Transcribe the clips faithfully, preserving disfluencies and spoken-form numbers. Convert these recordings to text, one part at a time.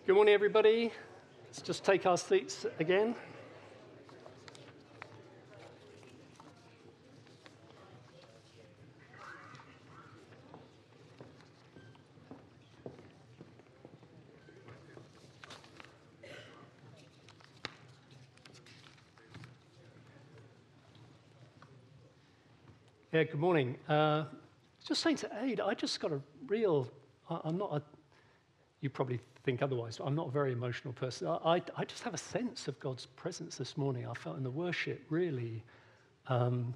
Good morning, everybody. Let's just take our seats again. Yeah, good morning. Uh, just saying to Aid, I just got a real, I, I'm not a, you probably think otherwise, but I'm not a very emotional person. I, I, I just have a sense of God's presence this morning. I felt in the worship really, um,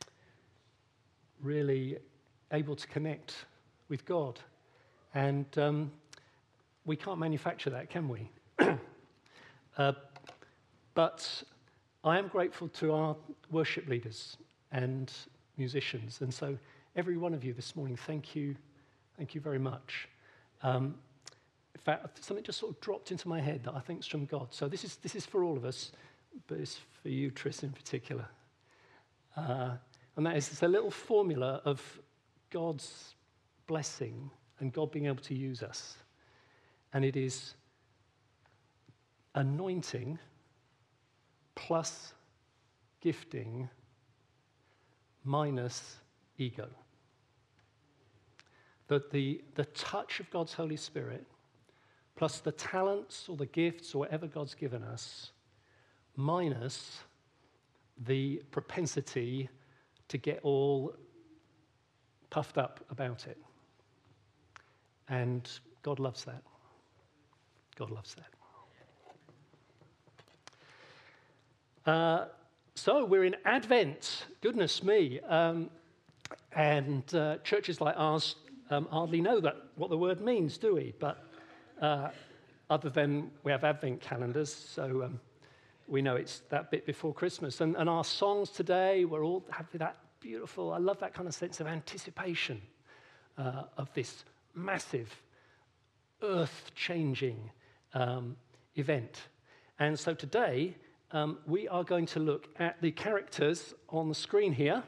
really able to connect with God. And um, we can't manufacture that, can we? uh, but I am grateful to our worship leaders and musicians. And so every one of you this morning, thank you, thank you very much. Um, in fact, something just sort of dropped into my head that I think is from God. So this is this is for all of us, but it's for you, Tris, in particular. Uh, and that is, it's a little formula of God's blessing and God being able to use us. And it is anointing plus gifting minus ego. That the, the touch of God's Holy Spirit plus the talents or the gifts or whatever God's given us minus the propensity to get all puffed up about it. And God loves that. God loves that. Uh, so we're in Advent, goodness me. Um, and uh, churches like ours um, hardly know that what the word means, do we? But uh, other than we have Advent calendars, so um, we know it's that bit before Christmas. And, and our songs today, we're all have that beautiful, I love that kind of sense of anticipation uh, of this massive, earth-changing um, event. And so today, um, we are going to look at the characters on the screen here.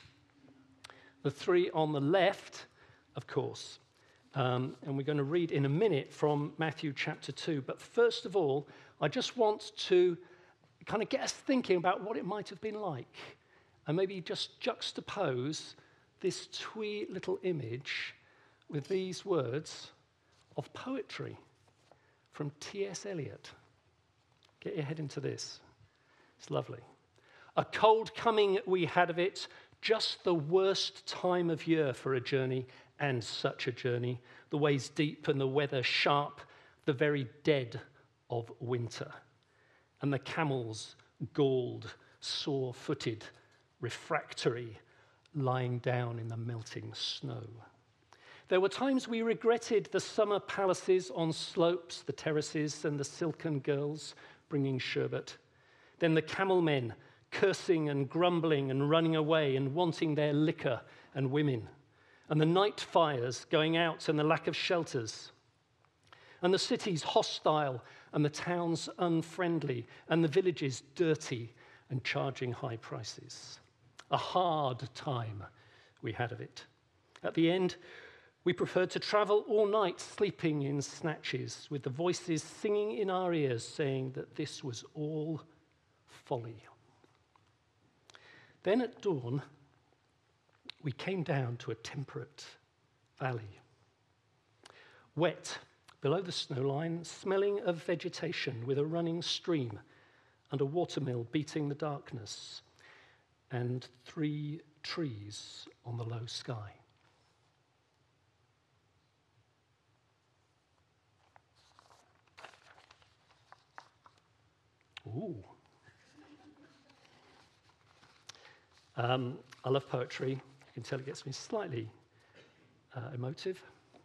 The three on the left, of course. Um, and we're going to read in a minute from Matthew chapter two. But first of all, I just want to kind of get us thinking about what it might have been like. And maybe just juxtapose this twee little image with these words of poetry from T S Eliot. Get your head into this. It's lovely. A cold coming we had of it, just the worst time of year for a journey, and such a journey. The ways deep and the weather sharp, the very dead of winter. And the camels galled, sore-footed, refractory, lying down in the melting snow. There were times we regretted the summer palaces on slopes, the terraces, and the silken girls bringing sherbet. Then the camel men cursing and grumbling and running away and wanting their liquor and women. And the night fires going out and the lack of shelters. And the cities hostile and the towns unfriendly and the villages dirty and charging high prices. A hard time we had of it. At the end, we preferred to travel all night sleeping in snatches with the voices singing in our ears saying that this was all folly. Then at dawn, we came down to a temperate valley. Wet below the snow line, smelling of vegetation with a running stream and a watermill beating the darkness and three trees on the low sky. Ooh. Um, I love poetry. You can tell it gets me slightly uh, emotive.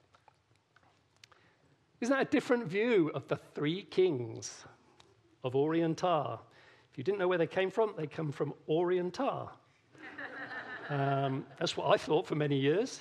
Isn't that a different view of the three kings of Orientar? If you didn't know where they came from, they come from Orientar. Um, that's what I thought for many years.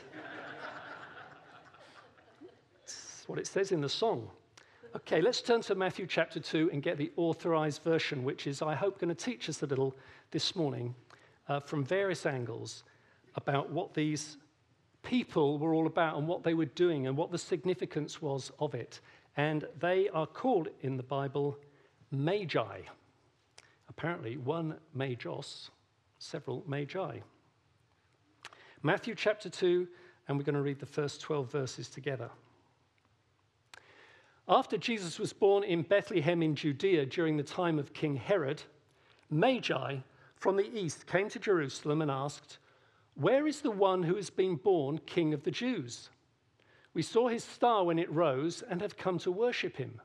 That's what it says in the song. Okay, let's turn to Matthew chapter two and get the authorized version, which is, I hope, going to teach us a little this morning uh, from various angles about what these people were all about and what they were doing and what the significance was of it. and they are called in the Bible Magi. Apparently, one Magos, several Magi. Matthew chapter two, and we're going to read the first twelve verses together. After Jesus was born in Bethlehem in Judea during the time of King Herod, Magi from the east came to Jerusalem and asked, "Where is the one who has been born King of the Jews? We saw his star when it rose and have come to worship him."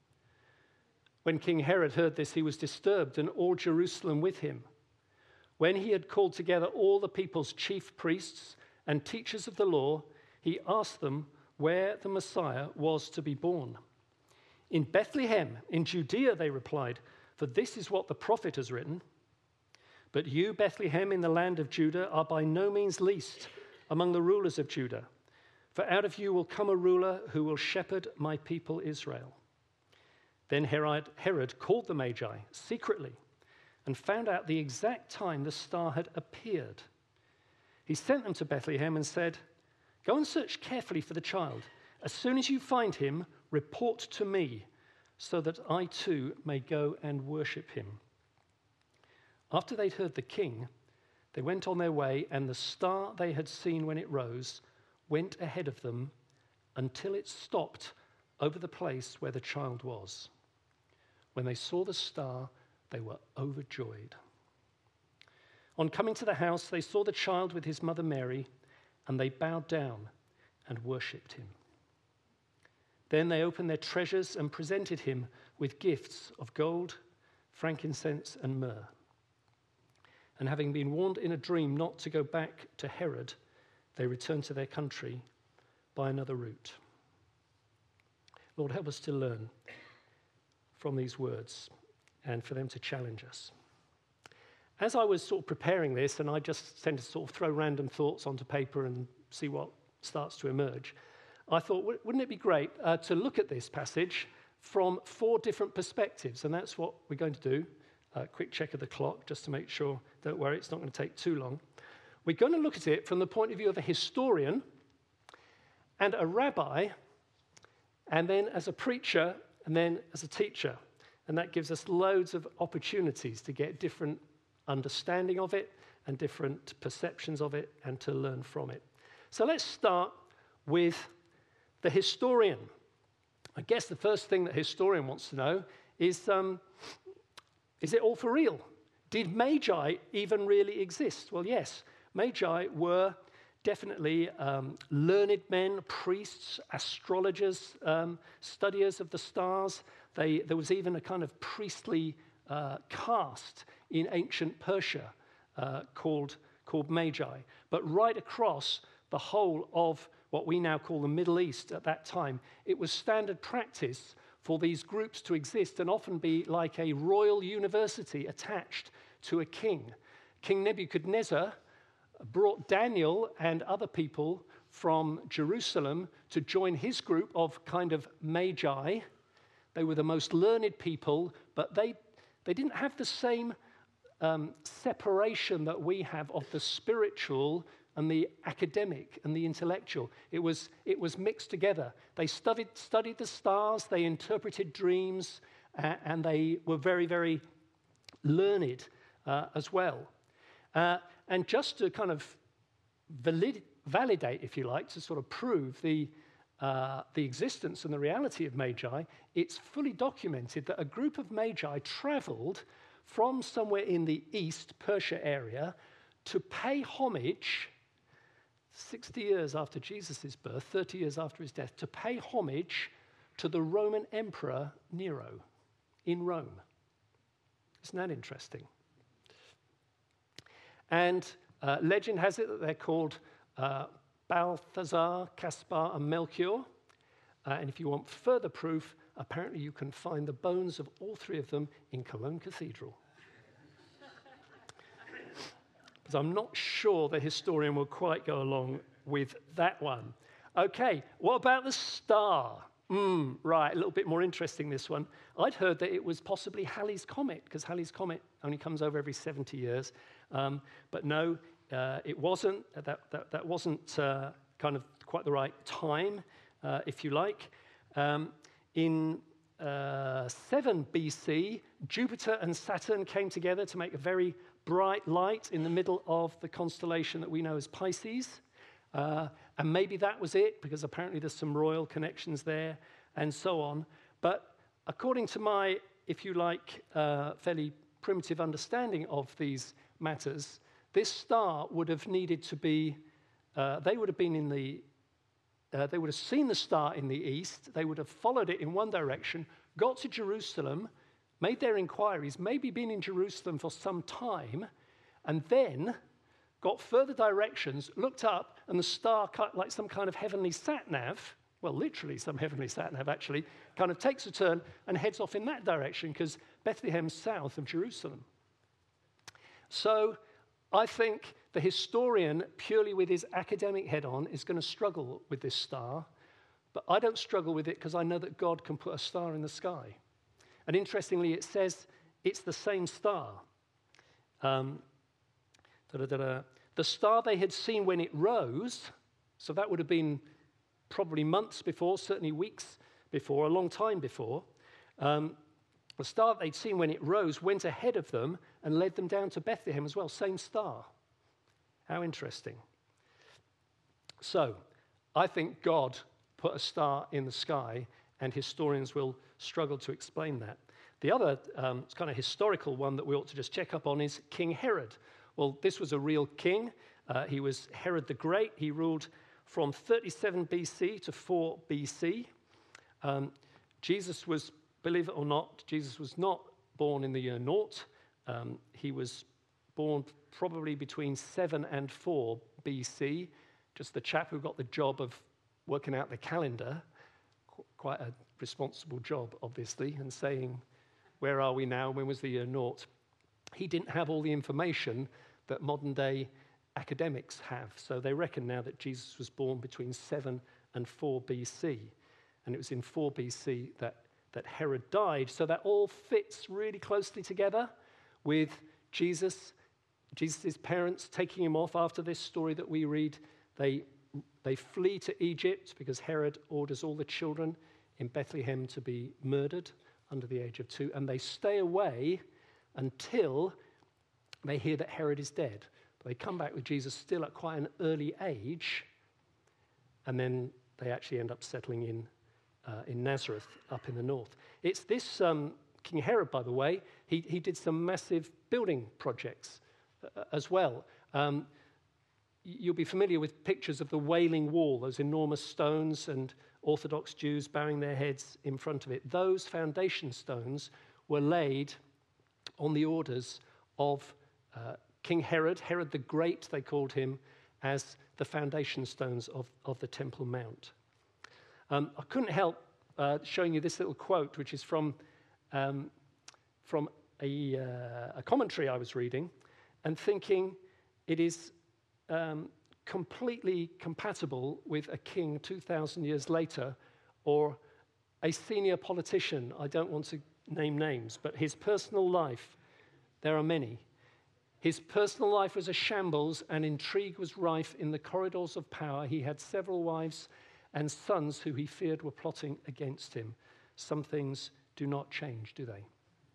When King Herod heard this, he was disturbed, and all Jerusalem with him. When he had called together all the people's chief priests and teachers of the law, he asked them where the Messiah was to be born. "In Bethlehem, in Judea," they replied, "for this is what the prophet has written. But you, Bethlehem, in the land of Judah, are by no means least among the rulers of Judah. For out of you will come a ruler who will shepherd my people Israel." Then Herod, Herod called the Magi secretly and found out the exact time the star had appeared. He sent them to Bethlehem and said, "Go and search carefully for the child. As soon as you find him, report to me, so that I too may go and worship him." After they'd heard the king, they went on their way, and the star they had seen when it rose went ahead of them until it stopped over the place where the child was. When they saw the star, they were overjoyed. On coming to the house, they saw the child with his mother Mary, and they bowed down and worshipped him. Then they opened their treasures and presented him with gifts of gold, frankincense, and myrrh. And having been warned in a dream not to go back to Herod, they returned to their country by another route. Lord, help us to learn from these words and for them to challenge us. As I was sort of preparing this, and I just tend to sort of throw random thoughts onto paper and see what starts to emerge, I thought, wouldn't it be great uh, to look at this passage from four different perspectives? And that's what we're going to do. A quick check of the clock just to make sure, don't worry, it's not going to take too long. We're going to look at it from the point of view of a historian and a rabbi, and then as a preacher, and then as a teacher. And that gives us loads of opportunities to get different understanding of it and different perceptions of it and to learn from it. So let's start with the historian. I guess the first thing that historian wants to know is, um, is it all for real? Did Magi even really exist? Well, yes, Magi were definitely um, learned men, priests, astrologers, um, studiers of the stars. They, there was even a kind of priestly uh, caste in ancient Persia uh, called, called Magi. But right across the whole of what we now call the Middle East at that time, it was standard practice for these groups to exist and often be like a royal university attached to a king. King Nebuchadnezzar brought Daniel and other people from Jerusalem to join his group of kind of Magi. They were the most learned people, but they, they didn't have the same um, separation that we have of the spiritual and the academic and the intellectual. It was, it was mixed together. They studied, studied the stars, they interpreted dreams, uh, and they were very, very learned uh, as well. Uh, and just to kind of valid, validate, if you like, to sort of prove the, uh, the existence and the reality of Magi, it's fully documented that a group of Magi traveled from somewhere in the East, Persia area, to pay homage, sixty years after Jesus' birth, thirty years after his death, to pay homage to the Roman Emperor Nero in Rome. Isn't that interesting? And uh, legend has it that they're called uh, Balthazar, Caspar, and Melchior. Uh, and if you want further proof, apparently you can find the bones of all three of them in Cologne Cathedral. Because I'm not sure the historian will quite go along with that one. Okay, what about the star? Mm, right, a little bit more interesting, this one. I'd heard that it was possibly Halley's Comet, because Halley's Comet only comes over every seventy years. Um, but no, uh, it wasn't. That, that, that wasn't uh, kind of quite the right time, uh, if you like. Um, in uh, seven B C, Jupiter and Saturn came together to make a very bright light in the middle of the constellation that we know as Pisces. Uh, and maybe that was it, because apparently there's some royal connections there, and so on. But according to my, if you like, uh, fairly primitive understanding of these matters, this star would have needed to be, uh, they would have been in the, uh, they would have seen the star in the east, they would have followed it in one direction, got to Jerusalem, made their inquiries, maybe been in Jerusalem for some time, and then got further directions, looked up, and the star, like some kind of heavenly sat-nav, well, literally some heavenly sat-nav actually, kind of takes a turn and heads off in that direction, because Bethlehem's south of Jerusalem. So I think the historian, purely with his academic head on, is going to struggle with this star, but I don't struggle with it because I know that God can put a star in the sky. And interestingly, it says it's the same star. Um, da-da-da-da. The star they had seen when it rose, so that would have been probably months before, certainly weeks before, a long time before. Um, the star they'd seen when it rose went ahead of them and led them down to Bethlehem as well, same star. How interesting. So, I think God put a star in the sky, and historians will struggle to explain that. The other um, kind of historical one that we ought to just check up on is King Herod. Well, this was a real king. Uh, he was Herod the Great. He ruled from thirty-seven B C to four B C. Um, Jesus was, believe it or not, Jesus was not born in the year naught. Um, he was born probably between seven and four B C. Just the chap who got the job of working out the calendar. Qu- quite a responsible job, obviously, and saying, where are we now? When was the year naught? He didn't have all the information that modern day academics have. So they reckon now that Jesus was born between seven and four B C. And it was in four B C that, that Herod died. So that all fits really closely together with Jesus, Jesus' parents taking him off after this story that we read. They, they flee to Egypt because Herod orders all the children in Bethlehem to be murdered under the age of two. And they stay away until they hear that Herod is dead. But they come back with Jesus still at quite an early age, and then they actually end up settling in uh, in Nazareth up in the north. It's this um, King Herod, by the way, he, he did some massive building projects uh, as well. Um, you'll be familiar with pictures of the Wailing Wall, those enormous stones and Orthodox Jews bowing their heads in front of it. Those foundation stones were laid on the orders of uh, King Herod, Herod the Great, they called him, as the foundation stones of, of the Temple Mount. Um, I couldn't help uh, showing you this little quote, which is from, um, from a, uh, a commentary I was reading, and thinking it is um, completely compatible with a king two thousand years later, or a senior politician. I don't want to name names, but his personal life, there are many. His personal life was a shambles, and intrigue was rife in the corridors of power. He had several wives and sons who he feared were plotting against him. Some things do not change, do they?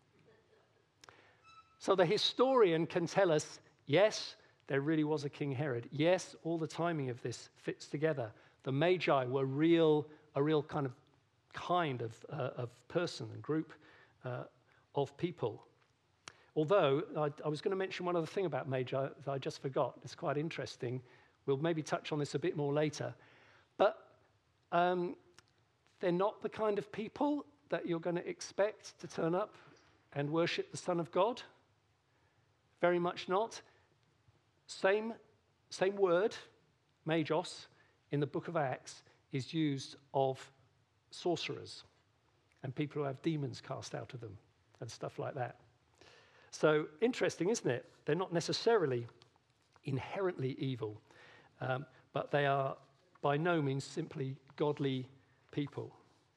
So the historian can tell us, yes, there really was a King Herod. Yes, all the timing of this fits together. The Magi were real, a real kind of kind of, uh, of person and group uh, of people. Although, I, I was going to mention one other thing about Magi that I just forgot. It's quite interesting. We'll maybe touch on this a bit more later. But um, they're not the kind of people that you're going to expect to turn up and worship the Son of God. Very much not. Same, same word, magos, in the book of Acts is used of sorcerers and people who have demons cast out of them and stuff like that. So interesting, isn't it? They're not necessarily inherently evil, um, but they are by no means simply godly people.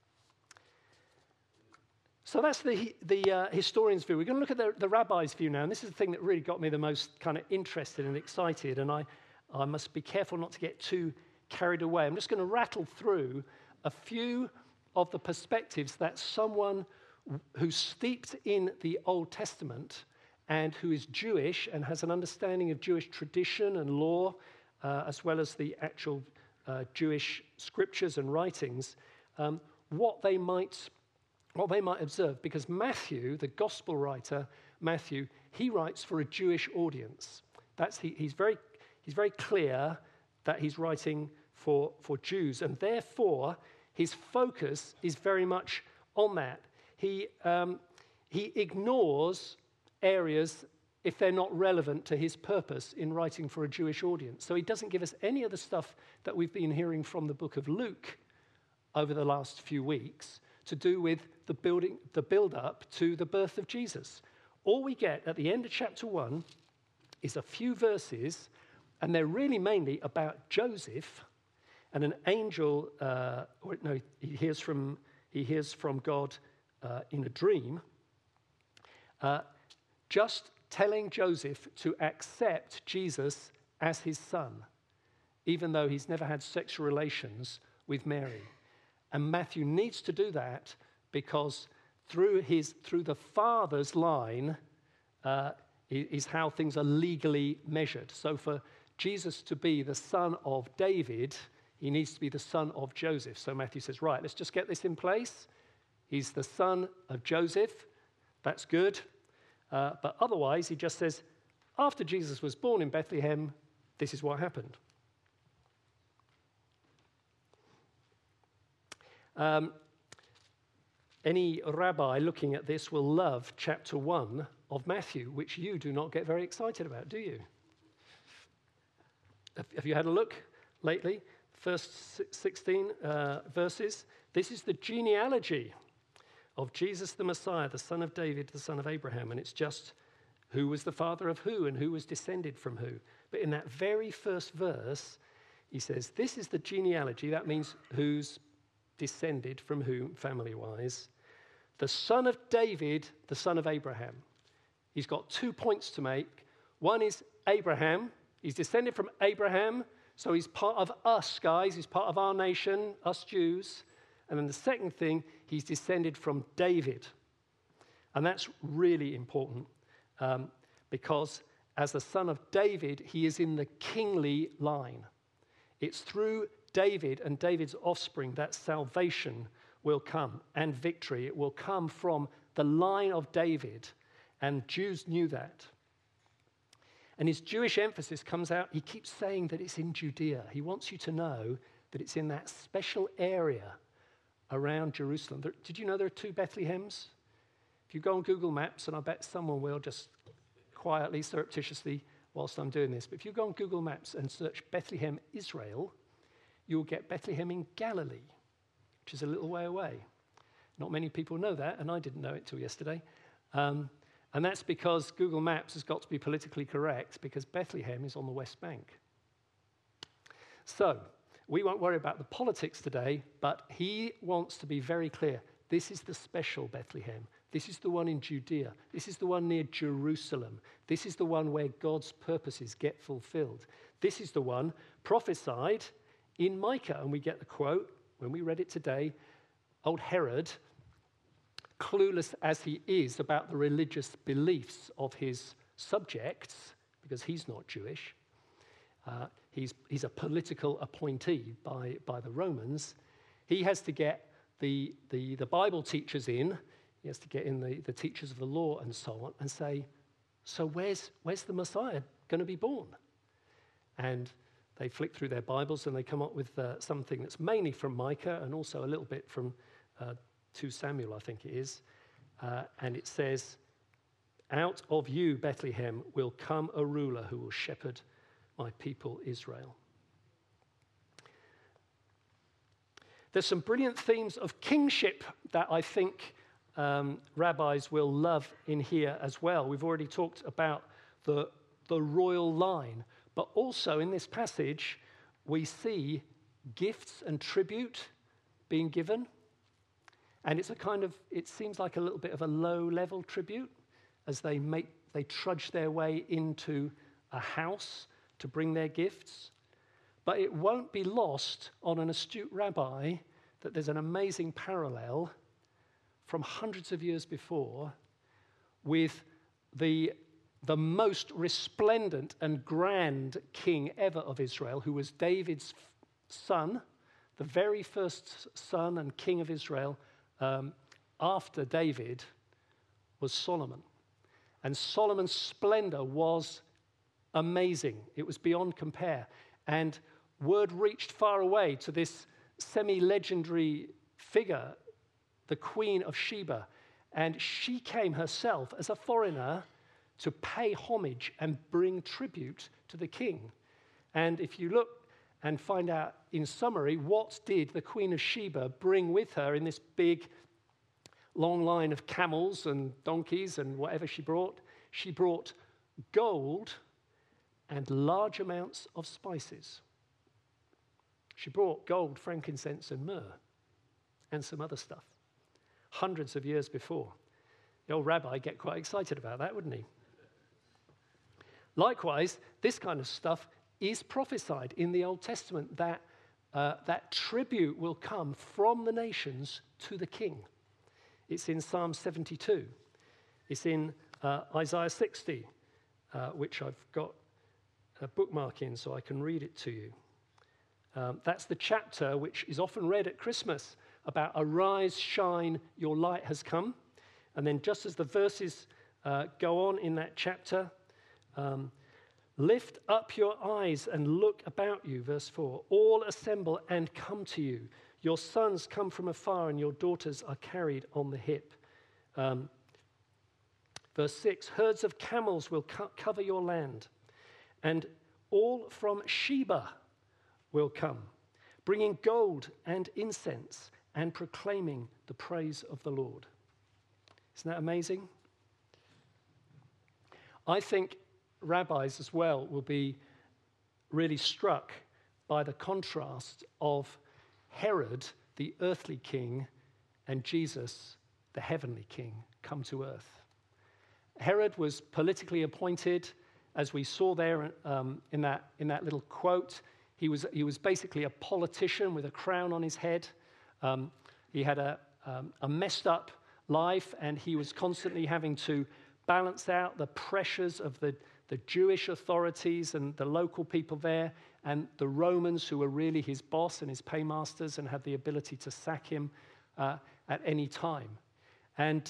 So that's the, the uh, historian's view. We're going to look at the, the rabbi's view now, and this is the thing that really got me the most kind of interested and excited, and I, I must be careful not to get too carried away. I'm just going to rattle through a few of the perspectives that someone who's steeped in the Old Testament and who is Jewish and has an understanding of Jewish tradition and law, uh, as well as the actual uh, Jewish scriptures and writings, um, what they might what they might observe. Because Matthew, the gospel writer, Matthew, he writes for a Jewish audience. That's he, he's very he's very clear that he's writing for, for Jews, and therefore his focus is very much on that. He um, he ignores areas if they're not relevant to his purpose in writing for a Jewish audience. So he doesn't give us any of the stuff that we've been hearing from the book of Luke over the last few weeks to do with the building, the build-up to the birth of Jesus. All we get at the end of chapter one is a few verses, and they're really mainly about Joseph and an angel, uh, or no, he hears from, he hears from God uh, in a dream, uh, just telling Joseph to accept Jesus as his son, even though he's never had sexual relations with Mary. And Matthew needs to do that because through his through the father's line uh, is how things are legally measured. So for Jesus to be the son of David, he needs to be the son of Joseph. So Matthew says, right, let's just get this in place. He's the son of Joseph. That's good. Uh, but otherwise, he just says, after Jesus was born in Bethlehem, this is what happened. Um, any rabbi looking at this will love chapter one of Matthew, which you do not get very excited about, do you? Have, have you had a look lately? First sixteen uh, verses. This is the genealogy of Jesus the Messiah, the son of David, the son of Abraham. And it's just who was the father of who and who was descended from who. But in that very first verse, he says, this is the genealogy. That means who's descended from whom, family-wise. The son of David, the son of Abraham. He's got two points to make. One is Abraham. He's descended from Abraham, so he's part of us, guys. He's part of our nation, us Jews. And then the second thing, he's descended from David. And that's really important um, because as the son of David, he is in the kingly line. It's through David and David's offspring that salvation will come and victory. It will come from the line of David, and Jews knew that. And his Jewish emphasis comes out. He keeps saying that it's in Judea. He wants you to know that it's in that special area around Jerusalem. There, did you know there are two Bethlehems? If you go on Google Maps, and I bet someone will just quietly, surreptitiously, whilst I'm doing this, but if you go on Google Maps and search Bethlehem, Israel, you'll get Bethlehem in Galilee, which is a little way away. Not many people know that, and I didn't know it till yesterday. Um, and that's because Google Maps has got to be politically correct, because Bethlehem is on the West Bank. So, we won't worry about the politics today, but he wants to be very clear. This is the special Bethlehem. This is the one in Judea. This is the one near Jerusalem. This is the one where God's purposes get fulfilled. This is the one prophesied in Micah. And we get the quote, when we read it today, old Herod, clueless as he is about the religious beliefs of his subjects, because he's not Jewish, uh, He's, he's a political appointee by, by the Romans. He has to get the, the, the Bible teachers in. He has to get in the, the teachers of the law and so on and say, so where's, where's the Messiah going to be born? And they flick through their Bibles and they come up with uh, something that's mainly from Micah and also a little bit from uh, Second Samuel, I think it is. Uh, and it says, out of you, Bethlehem, will come a ruler who will shepherd my people Israel. There's some brilliant themes of kingship that I think um, rabbis will love in here as well. We've already talked about the, the royal line, but also in this passage, we see gifts and tribute being given. And it's a kind of, it seems like a little bit of a low-level tribute as they make, they trudge their way into a house to bring their gifts. But it won't be lost on an astute rabbi that there's an amazing parallel from hundreds of years before with the, the most resplendent and grand king ever of Israel, who was David's son, the very first son and king of Israel um, after David was Solomon. And Solomon's splendor was amazing. It was beyond compare. And word reached far away to this semi-legendary figure, the Queen of Sheba. And she came herself as a foreigner to pay homage and bring tribute to the king. And if you look and find out in summary, what did the Queen of Sheba bring with her in this big long line of camels and donkeys and whatever she brought? She brought gold and large amounts of spices. She brought gold, frankincense, and myrrh, and some other stuff, hundreds of years before. The old rabbi get quite excited about that, wouldn't he? Likewise, this kind of stuff is prophesied in the Old Testament, that uh, that tribute will come from the nations to the king. It's in Psalm seventy-two. It's in uh, Isaiah sixty, uh, which I've got a bookmark in so I can read it to you. Um, that's the chapter which is often read at Christmas about arise, shine, your light has come. And then just as the verses uh, go on in that chapter, um, lift up your eyes and look about you, verse four. All assemble and come to you. Your sons come from afar and your daughters are carried on the hip. Um, verse six, herds of camels will co- cover your land, and all from Sheba will come, bringing gold and incense and proclaiming the praise of the Lord. Isn't that amazing? I think rabbis as well will be really struck by the contrast of Herod, the earthly king, and Jesus, the heavenly king, come to earth. Herod was politically appointed, as we saw there um, in that, in that little quote. He was, he was basically a politician with a crown on his head. Um, he had a, um, a messed up life, and he was constantly having to balance out the pressures of the, the Jewish authorities and the local people there, and the Romans, who were really his boss and his paymasters and had the ability to sack him uh, at any time. And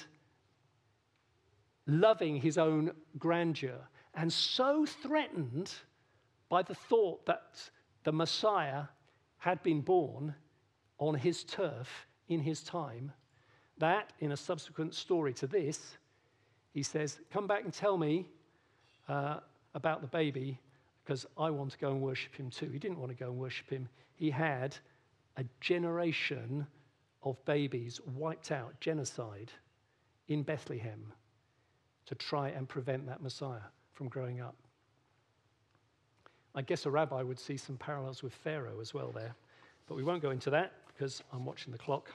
loving his own grandeur, and so threatened by the thought that the Messiah had been born on his turf in his time, that in a subsequent story to this, he says, come back and tell me uh, about the baby, because I want to go and worship him too. He didn't want to go and worship him. He had a generation of babies wiped out, genocide, in Bethlehem to try and prevent that Messiah from growing up. I guess a rabbi would see some parallels with Pharaoh as well there, but we won't go into that because I'm watching the clock.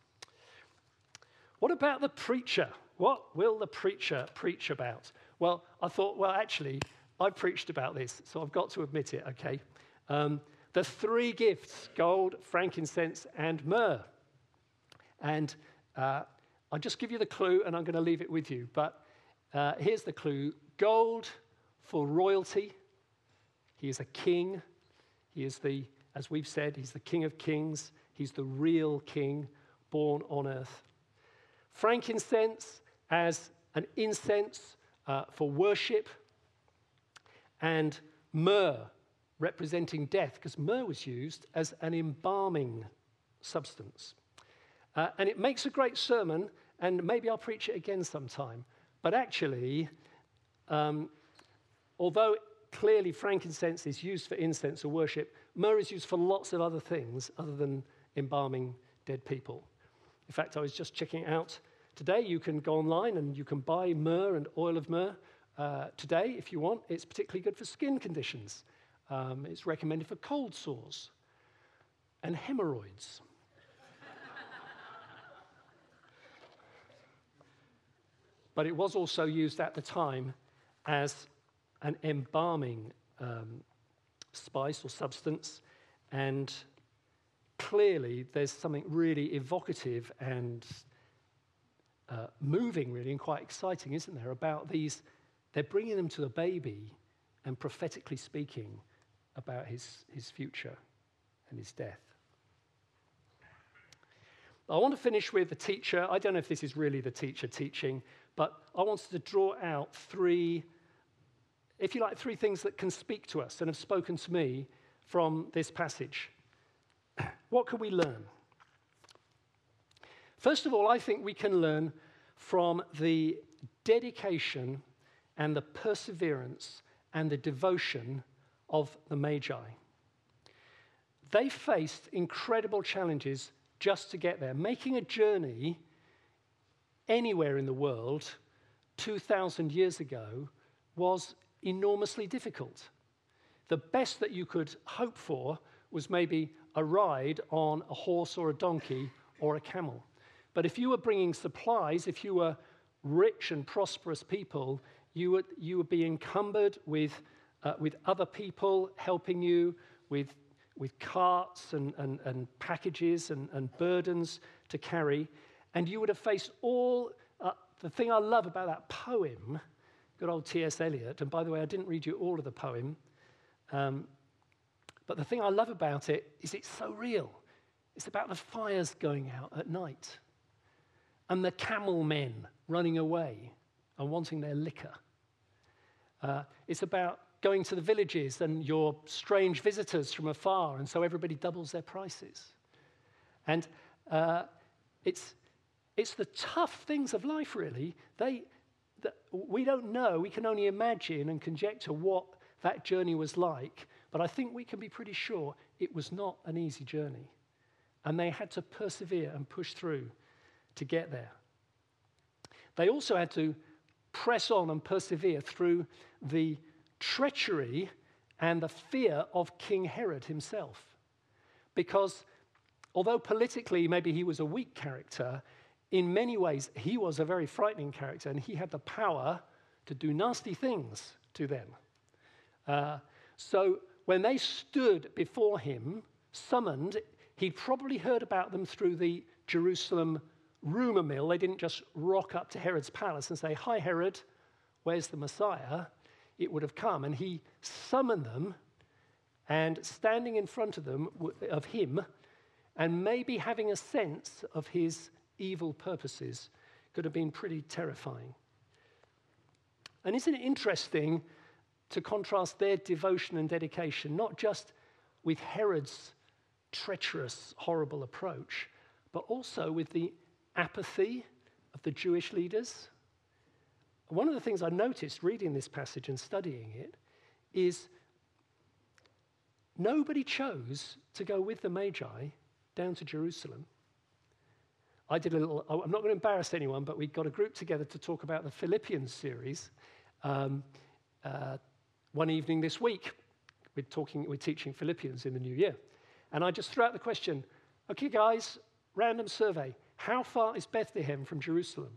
What about the preacher? What will the preacher preach about? Well, I thought, well, actually, I preached about this, so I've got to admit it, okay? Um, the three gifts, gold, frankincense, and myrrh. And uh, I'll just give you the clue, and I'm going to leave it with you. But uh, here's the clue. Gold for royalty. He is a king. He is the, as we've said, he's the King of Kings. He's the real king born on earth. Frankincense as an incense uh, for worship. And myrrh representing death, because myrrh was used as an embalming substance. Uh, and it makes a great sermon, and maybe I'll preach it again sometime. But actually, um, although clearly frankincense is used for incense or worship, myrrh is used for lots of other things other than embalming dead people. In fact, I was just checking it out today. You can go online and you can buy myrrh and oil of myrrh uh, today if you want. It's particularly good for skin conditions. Um, it's recommended for cold sores and hemorrhoids. But it was also used at the time as an embalming um, spice or substance, and clearly there's something really evocative and uh, moving, really, and quite exciting, isn't there, about these. They're bringing them to the baby and prophetically speaking about his, his future and his death. I want to finish with the teacher. I don't know if this is really the teacher teaching, but I wanted to draw out three, if you like, three things that can speak to us and have spoken to me from this passage. What can we learn? First of all, I think we can learn from the dedication and the perseverance and the devotion of the Magi. They faced incredible challenges just to get there. Making a journey anywhere in the world two thousand years ago was enormously difficult. The best that you could hope for was maybe a ride on a horse or a donkey or a camel. But if you were bringing supplies, if you were rich and prosperous people, you would, you would be encumbered with, uh, with other people helping you, with, with carts and, and, and packages and, and burdens to carry. And you would have faced all, uh, the thing I love about that poem, good old T S Eliot, and by the way, I didn't read you all of the poem, um, but the thing I love about it is it's so real. It's about the fires going out at night and the camel men running away and wanting their liquor. Uh, it's about going to the villages and your strange visitors from afar, and so everybody doubles their prices. And uh, it's, it's the tough things of life, really. They, that we don't know. We can only imagine and conjecture what that journey was like, but I think we can be pretty sure it was not an easy journey. And they had to persevere and push through to get there. They also had to press on and persevere through the treachery and the fear of King Herod himself. Because although politically maybe he was a weak character, in many ways he was a very frightening character, and he had the power to do nasty things to them. Uh, so when they stood before him, summoned, he'd probably heard about them through the Jerusalem rumor mill. They didn't just rock up to Herod's palace and say, "Hi, Herod, where's the Messiah?" It would have come, and he summoned them, and standing in front of them, of him, and maybe having a sense of his evil purposes, could have been pretty terrifying. And isn't it interesting to contrast their devotion and dedication, not just with Herod's treacherous, horrible approach, but also with the apathy of the Jewish leaders? One of the things I noticed reading this passage and studying it is nobody chose to go with the Magi down to Jerusalem. I did a little, I'm not going to embarrass anyone, but we got a group together to talk about the Philippians series um, uh, one evening this week. We're talking, we're teaching Philippians in the new year. And I just threw out the question, okay, guys, random survey. How far is Bethlehem from Jerusalem?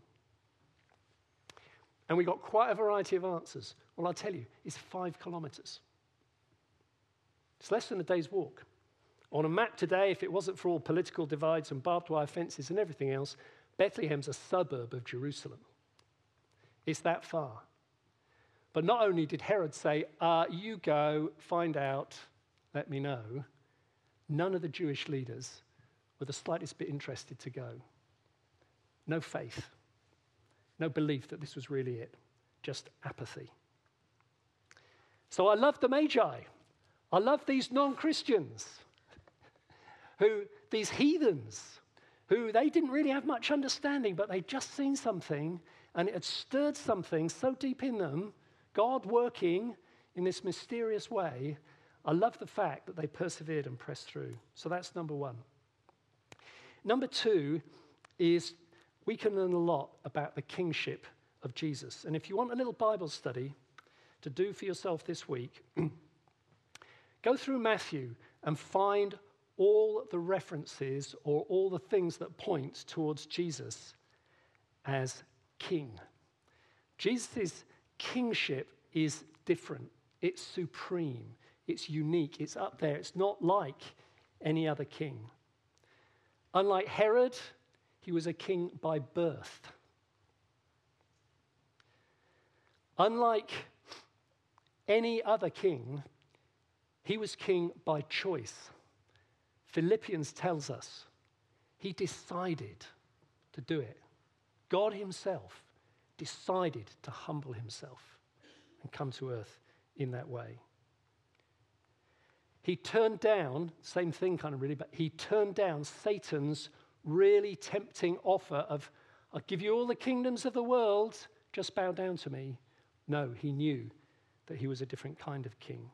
And we got quite a variety of answers. Well, I'll tell you, it's five kilometers. It's less than a day's walk. On a map today, if it wasn't for all political divides and barbed wire fences and everything else, Bethlehem's a suburb of Jerusalem. It's that far. But not only did Herod say, uh, you go, find out, let me know, none of the Jewish leaders were the slightest bit interested to go. No faith. No belief that this was really it. Just apathy. So I love the Magi. I love these non-Christians, who, these heathens, who they didn't really have much understanding, but they'd just seen something, and it had stirred something so deep in them, God working in this mysterious way. I love the fact that they persevered and pressed through. So that's number one. Number two is we can learn a lot about the kingship of Jesus. And if you want a little Bible study to do for yourself this week, go through Matthew and find all the references or all the things that point towards Jesus as king. Jesus' kingship is different. It's supreme. It's unique. It's up there. It's not like any other king. Unlike Herod, he was a king by birth. Unlike any other king, he was king by choice. Philippians tells us he decided to do it. God himself decided to humble himself and come to earth in that way. He turned down, same thing kind of really, but he turned down Satan's really tempting offer of, I'll give you all the kingdoms of the world, just bow down to me. No, he knew that he was a different kind of king.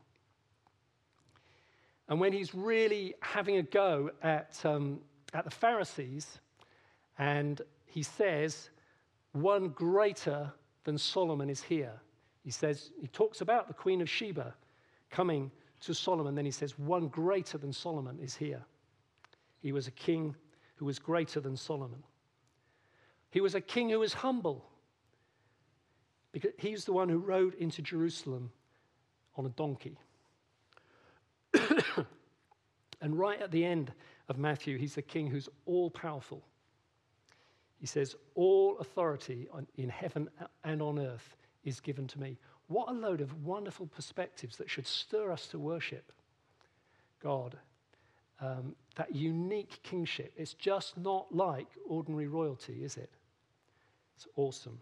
And when he's really having a go at, um, at the Pharisees, and he says, one greater than Solomon is here. He says, he talks about the Queen of Sheba coming to Solomon, then he says, one greater than Solomon is here. He was a king who was greater than Solomon. He was a king who was humble, because he's the one who rode into Jerusalem on a donkey. And right at the end of Matthew, he's the king who's all-powerful. He says, all authority in heaven and on earth is given to me. What a load of wonderful perspectives that should stir us to worship God. Um, that unique kingship. It's just not like ordinary royalty, is it? It's awesome.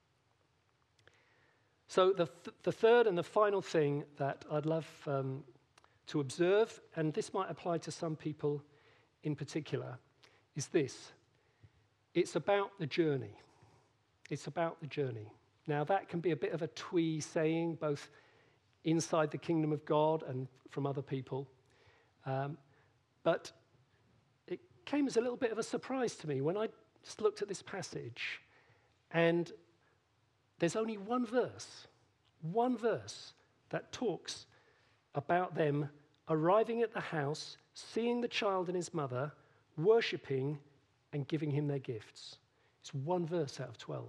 So the, th- the third and the final thing that I'd love um, to observe, and this might apply to some people in particular, is this. It's about the journey. It's about the journey. Now, that can be a bit of a twee saying, both inside the kingdom of God and from other people. Um, but it came as a little bit of a surprise to me when I just looked at this passage, and there's only one verse, one verse that talks about them arriving at the house, seeing the child and his mother, worshipping and giving him their gifts. It's one verse out of twelve.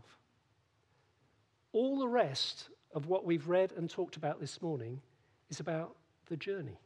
All the rest of what we've read and talked about this morning is about the journey.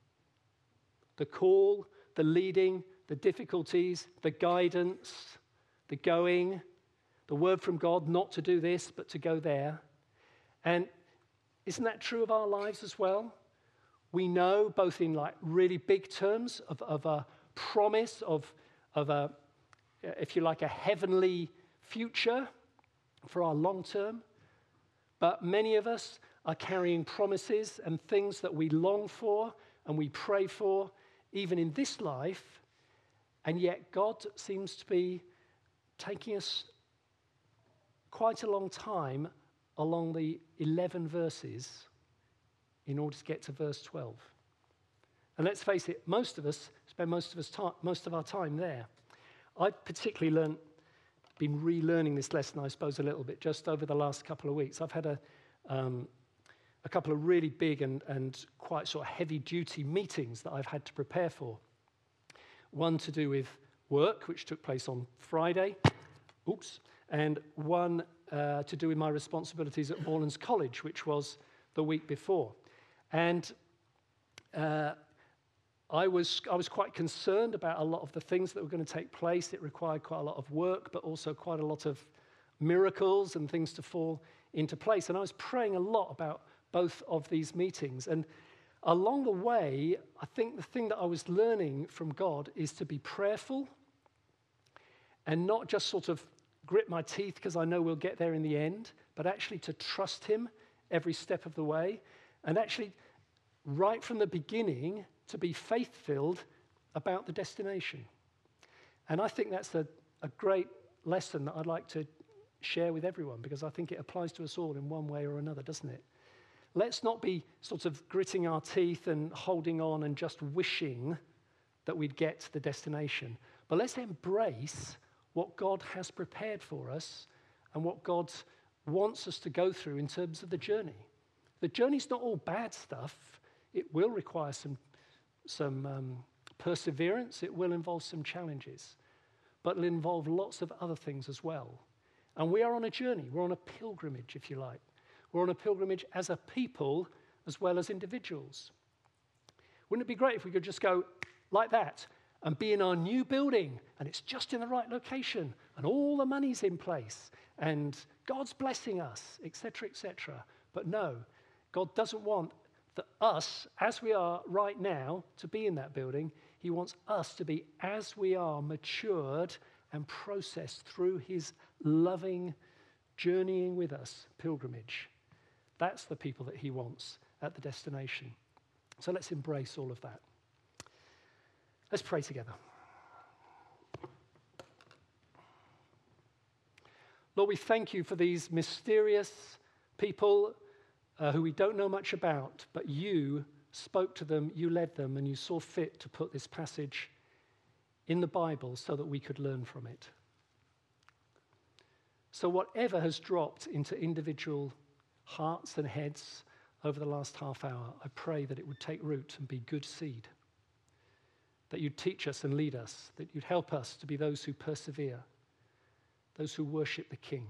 The call, the leading, the difficulties, the guidance, the going, the word from God not to do this but to go there. And isn't that true of our lives as well? We know, both in like really big terms of, of a promise of, of a, if you like, a heavenly future for our long term. But many of us are carrying promises and things that we long for and we pray for, even in this life, and yet God seems to be taking us quite a long time along the eleven verses in order to get to verse twelve. And let's face it, most of us spend most of us time, most of our time there. I've particularly learned, been relearning this lesson, I suppose, a little bit just over the last couple of weeks. I've had a um, a couple of really big and, and quite sort of heavy-duty meetings that I've had to prepare for. One to do with work, which took place on Friday, oops, and one uh, to do with my responsibilities at Moorlands College, which was the week before. And uh, I was I was quite concerned about a lot of the things that were going to take place. It required quite a lot of work, but also quite a lot of miracles and things to fall into place. And I was praying a lot about both of these meetings. And along the way, I think the thing that I was learning from God is to be prayerful and not just sort of grit my teeth because I know we'll get there in the end, but actually to trust him every step of the way, and actually right from the beginning to be faith-filled about the destination. And I think that's a, a great lesson that I'd like to share with everyone, because I think it applies to us all in one way or another, doesn't it? Let's not be sort of gritting our teeth and holding on and just wishing that we'd get to the destination, but let's embrace what God has prepared for us and what God wants us to go through in terms of the journey. The journey's not all bad stuff. It will require some, some um, perseverance. It will involve some challenges, but it'll involve lots of other things as well. And we are on a journey. We're on a pilgrimage, if you like. We're on a pilgrimage as a people as well as individuals. Wouldn't it be great if we could just go like that and be in our new building, and it's just in the right location, and all the money's in place, and God's blessing us, et cetera, et cetera. But no, God doesn't want the, us, as we are right now, to be in that building. He wants us to be, as we are, matured and processed through his loving, journeying with us pilgrimage. That's the people that he wants at the destination. So let's embrace all of that. Let's pray together. Lord, we thank you for these mysterious people uh, who we don't know much about, but you spoke to them, you led them, and you saw fit to put this passage in the Bible so that we could learn from it. So whatever has dropped into individual hearts and heads over the last half hour, I pray that it would take root and be good seed, that you'd teach us and lead us, that you'd help us to be those who persevere, those who worship the King.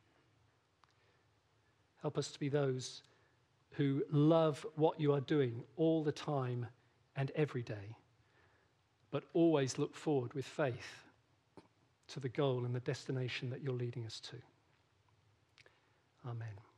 Help us to be those who love what you are doing all the time and every day, but always look forward with faith to the goal and the destination that you're leading us to. Amen.